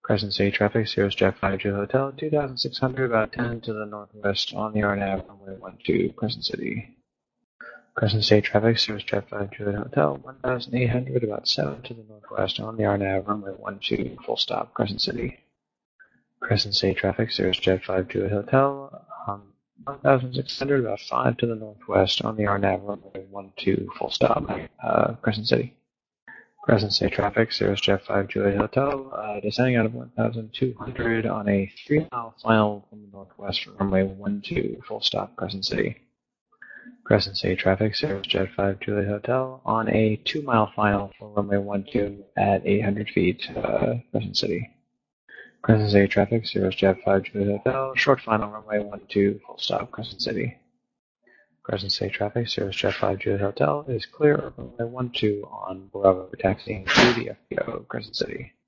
Crescent City traffic, Cirrus Jet 5 Juliet Hotel, 2600, about 10 to the northwest on the RNAV, runway 12, Crescent City. Crescent City traffic, Cirrus Jet 5 Juliet Hotel, 1800, about 7 to the northwest on the RNAV, runway 12, full stop, Crescent City. Crescent City traffic, Cirrus Jet 5 Juliet Hotel, 1600, about 5 to the northwest on the RNAV, runway 12, full stop, Crescent City. Crescent City traffic, Cirrus Jet 5 Juliet Hotel, descending out of 1200 on a 3-mile final from the northwest for runway 12, full stop, Crescent City. Crescent City traffic, Cirrus Jet 5 Juliet Hotel, on a 2-mile final for runway 12 at 800 feet, Crescent City. Crescent City traffic, Cirrus Jet 5 Juliet Hotel, short final runway 12, full stop, Crescent City. Crescent City traffic, Cirrus Jet 5 Juliet Hotel is clear of runway 12 on Bravo taxiing to the FBO, Crescent City.